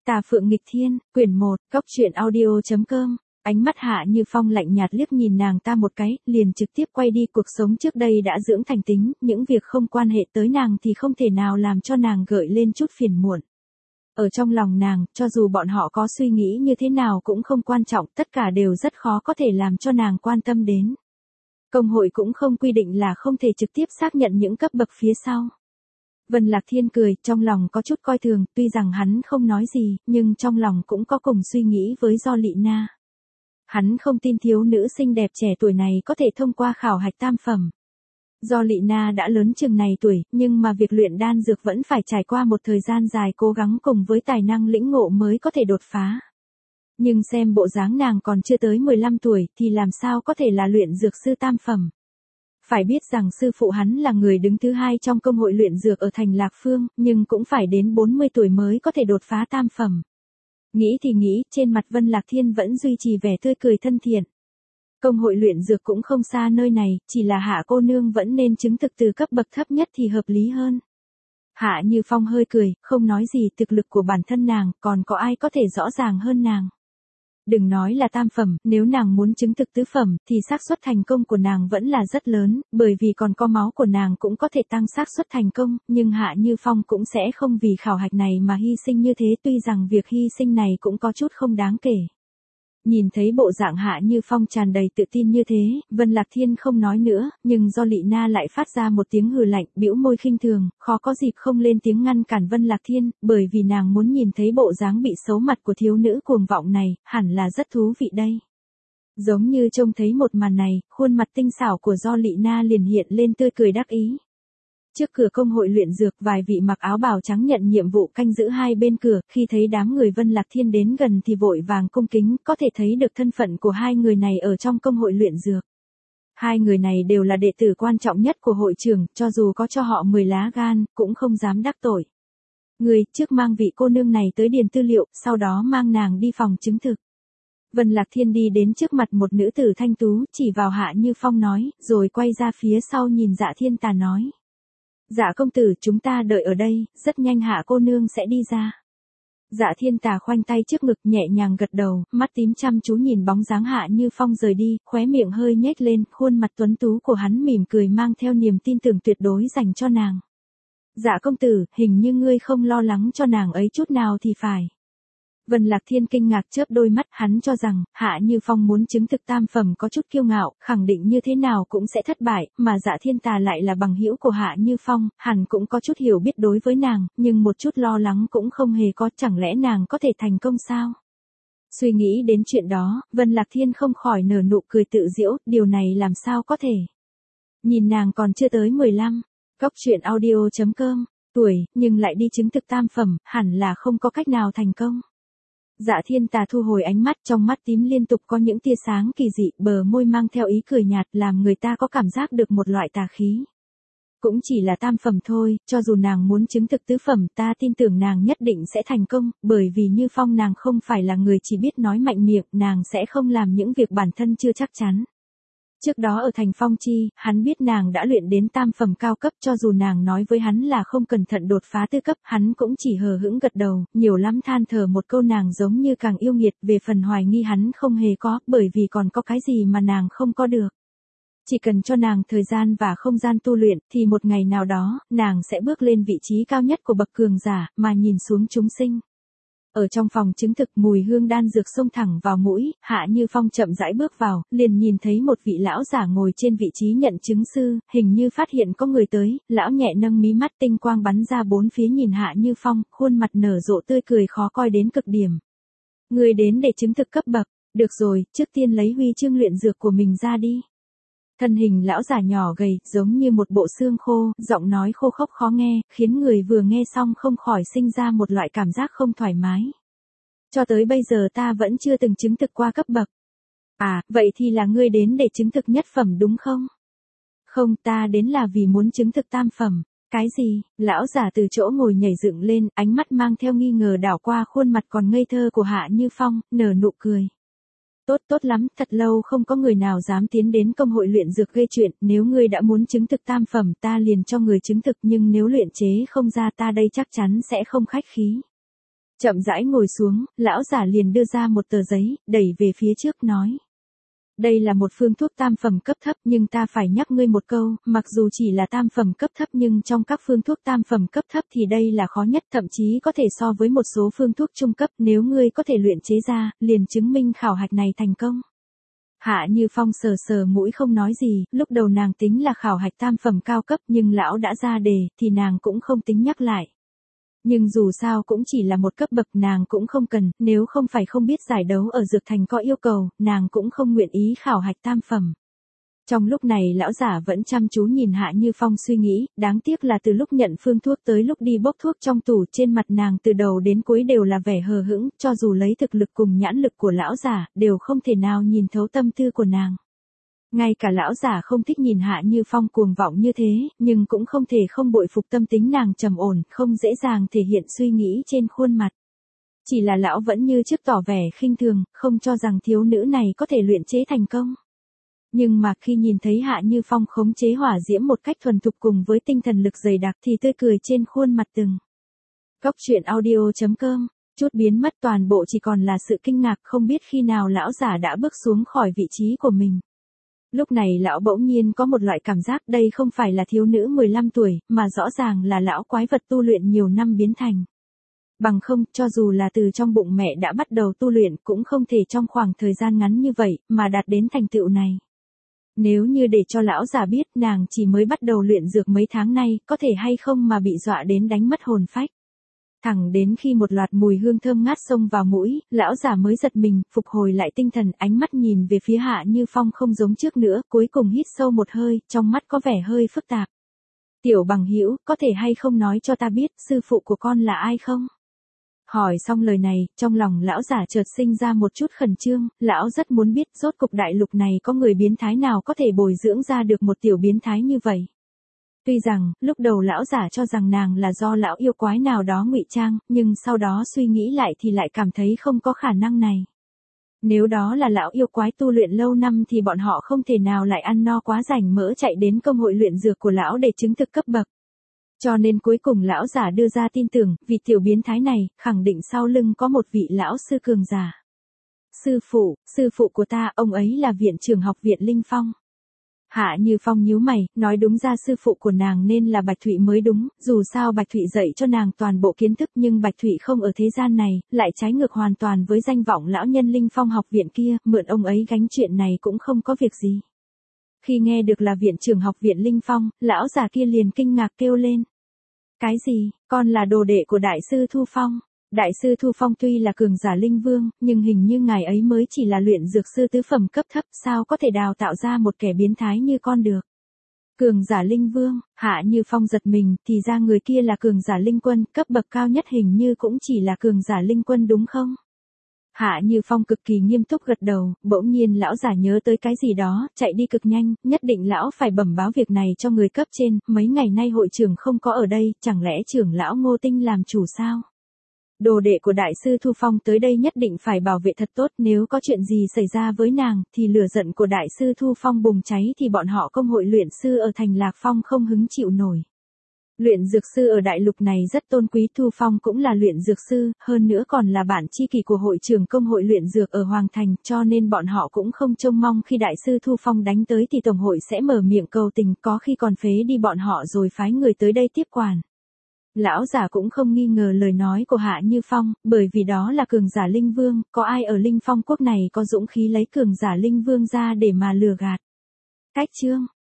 Tà Phượng Nghịch Thiên, quyển 1, Cốc truyện audio.com. Ánh mắt Hạ Như Phong lạnh nhạt liếc nhìn nàng ta một cái, liền trực tiếp quay đi. Cuộc sống trước đây đã dưỡng thành tính, những việc không quan hệ tới nàng thì không thể nào làm cho nàng gợi lên chút phiền muộn. Ở trong lòng nàng, cho dù bọn họ có suy nghĩ như thế nào cũng không quan trọng, tất cả đều rất khó có thể làm cho nàng quan tâm đến. Công hội cũng không quy định là không thể trực tiếp xác nhận những cấp bậc phía sau. Vân Lạc Thiên cười, trong lòng có chút coi thường, tuy rằng hắn không nói gì, nhưng trong lòng cũng có cùng suy nghĩ với Do Lị Na. Hắn không tin thiếu nữ xinh đẹp trẻ tuổi này có thể thông qua khảo hạch tam phẩm. Do Lị Na đã lớn chừng này tuổi, nhưng mà việc luyện đan dược vẫn phải trải qua một thời gian dài cố gắng cùng với tài năng lĩnh ngộ mới có thể đột phá. Nhưng xem bộ dáng nàng còn chưa tới 15 tuổi thì làm sao có thể là luyện dược sư tam phẩm. Phải biết rằng sư phụ hắn là người đứng thứ hai trong công hội luyện dược ở thành Lạc Phương, nhưng cũng phải đến 40 tuổi mới có thể đột phá tam phẩm. Nghĩ thì nghĩ, trên mặt Vân Lạc Thiên vẫn duy trì vẻ tươi cười thân thiện. Công hội luyện dược cũng không xa nơi này, chỉ là Hạ cô nương vẫn nên chứng thực từ cấp bậc thấp nhất thì hợp lý hơn. Hạ Như Phong hơi cười, không nói gì, thực lực của bản thân nàng, còn có ai có thể rõ ràng hơn nàng. Đừng nói là tam phẩm, nếu nàng muốn chứng thực tứ phẩm, thì xác suất thành công của nàng vẫn là rất lớn, bởi vì còn có máu của nàng cũng có thể tăng xác suất thành công, nhưng Hạ Như Phong cũng sẽ không vì khảo hạch này mà hy sinh như thế, tuy rằng việc hy sinh này cũng có chút không đáng kể. Nhìn thấy bộ dạng Hạ Như Phong tràn đầy tự tin như thế, Vân Lạc Thiên không nói nữa, nhưng Do Lị Na lại phát ra một tiếng hừ lạnh, bĩu môi khinh thường, khó có dịp không lên tiếng ngăn cản Vân Lạc Thiên, bởi vì nàng muốn nhìn thấy bộ dáng bị xấu mặt của thiếu nữ cuồng vọng này, hẳn là rất thú vị đây. Giống như trông thấy một màn này, khuôn mặt tinh xảo của Do Lị Na liền hiện lên tươi cười đắc ý. Trước cửa công hội luyện dược, vài vị mặc áo bào trắng nhận nhiệm vụ canh giữ hai bên cửa, khi thấy đám người Vân Lạc Thiên đến gần thì vội vàng cung kính, có thể thấy được thân phận của hai người này ở trong công hội luyện dược. Hai người này đều là đệ tử quan trọng nhất của hội trưởng, cho dù có cho họ 10 lá gan, cũng không dám đắc tội. Người, trước mang vị cô nương này tới điền tư liệu, sau đó mang nàng đi phòng chứng thực. Vân Lạc Thiên đi đến trước mặt một nữ tử thanh tú, chỉ vào Hạ Như Phong nói, rồi quay ra phía sau nhìn Dạ Thiên Tà nói. Dạ công tử, chúng ta đợi ở đây, rất nhanh Hạ cô nương sẽ đi ra. Dạ Thiên Tà khoanh tay trước ngực nhẹ nhàng gật đầu, mắt tím chăm chú nhìn bóng dáng Hạ Như Phong rời đi, khóe miệng hơi nhếch lên, khuôn mặt tuấn tú của hắn mỉm cười mang theo niềm tin tưởng tuyệt đối dành cho nàng. Dạ công tử, hình như ngươi không lo lắng cho nàng ấy chút nào thì phải. Vân Lạc Thiên kinh ngạc chớp đôi mắt, hắn cho rằng, Hạ Như Phong muốn chứng thực tam phẩm có chút kiêu ngạo, khẳng định như thế nào cũng sẽ thất bại, mà Dạ Thiên Tà lại là bằng hữu của Hạ Như Phong, hẳn cũng có chút hiểu biết đối với nàng, nhưng một chút lo lắng cũng không hề có, chẳng lẽ nàng có thể thành công sao? Suy nghĩ đến chuyện đó, Vân Lạc Thiên không khỏi nở nụ cười tự giễu, điều này làm sao có thể? Nhìn nàng còn chưa tới 15, Cốc truyện audio.com, tuổi, nhưng lại đi chứng thực tam phẩm, hẳn là không có cách nào thành công. Dạ Thiên Tà thu hồi ánh mắt, trong mắt tím liên tục có những tia sáng kỳ dị, bờ môi mang theo ý cười nhạt, làm người ta có cảm giác được một loại tà khí. Cũng chỉ là tam phẩm thôi, cho dù nàng muốn chứng thực tứ phẩm, ta tin tưởng nàng nhất định sẽ thành công, bởi vì Như Phong nàng không phải là người chỉ biết nói mạnh miệng, nàng sẽ không làm những việc bản thân chưa chắc chắn. Trước đó ở thành Phong Chi, hắn biết nàng đã luyện đến tam phẩm cao cấp, cho dù nàng nói với hắn là không cẩn thận đột phá tứ cấp, hắn cũng chỉ hờ hững gật đầu, nhiều lắm than thở một câu nàng giống như càng yêu nghiệt, về phần hoài nghi hắn không hề có, bởi vì còn có cái gì mà nàng không có được. Chỉ cần cho nàng thời gian và không gian tu luyện, thì một ngày nào đó, nàng sẽ bước lên vị trí cao nhất của bậc cường giả, mà nhìn xuống chúng sinh. Ở trong phòng chứng thực, mùi hương đan dược xông thẳng vào mũi, Hạ Như Phong chậm rãi bước vào, liền nhìn thấy một vị lão giả ngồi trên vị trí nhận chứng sư, hình như phát hiện có người tới, lão nhẹ nâng mí mắt, tinh quang bắn ra bốn phía nhìn Hạ Như Phong, khuôn mặt nở rộ tươi cười khó coi đến cực điểm. Người đến để chứng thực cấp bậc, được rồi, trước tiên lấy huy chương luyện dược của mình ra đi. Thân hình lão giả nhỏ gầy, giống như một bộ xương khô, giọng nói khô khốc khó nghe, khiến người vừa nghe xong không khỏi sinh ra một loại cảm giác không thoải mái. Cho tới bây giờ ta vẫn chưa từng chứng thực qua cấp bậc. À, vậy thì là ngươi đến để chứng thực nhất phẩm đúng không? Không, ta đến là vì muốn chứng thực tam phẩm. Cái gì? Lão giả từ chỗ ngồi nhảy dựng lên, ánh mắt mang theo nghi ngờ đảo qua khuôn mặt còn ngây thơ của Hạ Như Phong, nở nụ cười. Tốt lắm, thật lâu không có người nào dám tiến đến công hội luyện dược gây chuyện, nếu ngươi đã muốn chứng thực tam phẩm ta liền cho người chứng thực, nhưng nếu luyện chế không ra ta đây chắc chắn sẽ không khách khí. Chậm rãi ngồi xuống, lão giả liền đưa ra một tờ giấy, đẩy về phía trước nói. Đây là một phương thuốc tam phẩm cấp thấp nhưng ta phải nhắc ngươi một câu, mặc dù chỉ là tam phẩm cấp thấp nhưng trong các phương thuốc tam phẩm cấp thấp thì đây là khó nhất, thậm chí có thể so với một số phương thuốc trung cấp, nếu ngươi có thể luyện chế ra, liền chứng minh khảo hạch này thành công. Hạ Như Phong sờ sờ mũi không nói gì, lúc đầu nàng tính là khảo hạch tam phẩm cao cấp nhưng lão đã ra đề, thì nàng cũng không tính nhắc lại. Nhưng dù sao cũng chỉ là một cấp bậc nàng cũng không cần, nếu không phải không biết giải đấu ở Dược Thành có yêu cầu, nàng cũng không nguyện ý khảo hạch tam phẩm. Trong lúc này lão giả vẫn chăm chú nhìn Hạ Như Phong suy nghĩ, đáng tiếc là từ lúc nhận phương thuốc tới lúc đi bốc thuốc trong tủ trên mặt nàng từ đầu đến cuối đều là vẻ hờ hững, cho dù lấy thực lực cùng nhãn lực của lão giả, đều không thể nào nhìn thấu tâm tư của nàng. Ngay cả lão giả không thích nhìn Hạ Như Phong cuồng vọng như thế, nhưng cũng không thể không bội phục tâm tính nàng trầm ổn, không dễ dàng thể hiện suy nghĩ trên khuôn mặt. Chỉ là lão vẫn như trước tỏ vẻ khinh thường, không cho rằng thiếu nữ này có thể luyện chế thành công. Nhưng mà khi nhìn thấy Hạ Như Phong khống chế hỏa diễm một cách thuần thục cùng với tinh thần lực dày đặc thì tươi cười trên khuôn mặt từng. Góc truyện audio.com, chút biến mất toàn bộ chỉ còn là sự kinh ngạc, không biết khi nào lão giả đã bước xuống khỏi vị trí của mình. Lúc này lão bỗng nhiên có một loại cảm giác đây không phải là thiếu nữ 15 tuổi, mà rõ ràng là lão quái vật tu luyện nhiều năm biến thành. Bằng không, cho dù là từ trong bụng mẹ đã bắt đầu tu luyện cũng không thể trong khoảng thời gian ngắn như vậy, mà đạt đến thành tựu này. Nếu như để cho lão già biết nàng chỉ mới bắt đầu luyện dược mấy tháng nay, có thể hay không mà bị dọa đến đánh mất hồn phách. Thẳng đến khi một loạt mùi hương thơm ngát xông vào mũi, lão già mới giật mình, phục hồi lại tinh thần, ánh mắt nhìn về phía Hạ Như Phong không giống trước nữa, cuối cùng hít sâu một hơi, trong mắt có vẻ hơi phức tạp. Tiểu bằng hữu, có thể hay không nói cho ta biết, sư phụ của con là ai không? Hỏi xong lời này, trong lòng lão giả chợt sinh ra một chút khẩn trương, lão rất muốn biết rốt cục đại lục này có người biến thái nào có thể bồi dưỡng ra được một tiểu biến thái như vậy. Tuy rằng, lúc đầu lão giả cho rằng nàng là do lão yêu quái nào đó ngụy trang, nhưng sau đó suy nghĩ lại thì lại cảm thấy không có khả năng này. Nếu đó là lão yêu quái tu luyện lâu năm thì bọn họ không thể nào lại ăn no quá rảnh mỡ chạy đến công hội luyện dược của lão để chứng thực cấp bậc. Cho nên cuối cùng lão giả đưa ra tin tưởng, vị tiểu biến thái này, khẳng định sau lưng có một vị lão sư cường giả. Sư phụ của ta, ông ấy là viện trưởng học viện Linh Phong. Hạ Như Phong nhíu mày, nói đúng ra sư phụ của nàng nên là Bạch Thụy mới đúng, dù sao Bạch Thụy dạy cho nàng toàn bộ kiến thức nhưng Bạch Thụy không ở thế gian này, lại trái ngược hoàn toàn với danh vọng lão nhân Linh Phong học viện kia, mượn ông ấy gánh chuyện này cũng không có việc gì. Khi nghe được là viện trưởng học viện Linh Phong, lão già kia liền kinh ngạc kêu lên. Cái gì, con là đồ đệ của Đại sư Thu Phong? Đại sư Thu Phong tuy là cường giả linh vương, nhưng hình như ngài ấy mới chỉ là luyện dược sư tứ phẩm cấp thấp, sao có thể đào tạo ra một kẻ biến thái như con được? Cường giả linh vương, Hạ Như Phong giật mình, thì ra người kia là cường giả linh quân, cấp bậc cao nhất hình như cũng chỉ là cường giả linh quân đúng không? Hạ Như Phong cực kỳ nghiêm túc gật đầu, bỗng nhiên lão giả nhớ tới cái gì đó, chạy đi cực nhanh, nhất định lão phải bẩm báo việc này cho người cấp trên, mấy ngày nay hội trưởng không có ở đây, chẳng lẽ trưởng lão Ngô Tinh làm chủ sao? Đồ đệ của Đại sư Thu Phong tới đây nhất định phải bảo vệ thật tốt, nếu có chuyện gì xảy ra với nàng, thì lửa giận của Đại sư Thu Phong bùng cháy thì bọn họ công hội luyện sư ở thành Lạc Phong không hứng chịu nổi. Luyện dược sư ở đại lục này rất tôn quý, Thu Phong cũng là luyện dược sư, hơn nữa còn là bạn tri kỷ của hội trưởng công hội luyện dược ở Hoàng Thành, cho nên bọn họ cũng không trông mong khi Đại sư Thu Phong đánh tới thì Tổng hội sẽ mở miệng cầu tình, có khi còn phế đi bọn họ rồi phái người tới đây tiếp quản. Lão giả cũng không nghi ngờ lời nói của Hạ Như Phong, bởi vì đó là cường giả linh vương, có ai ở Linh Phong quốc này có dũng khí lấy cường giả linh vương ra để mà lừa gạt. Cách chương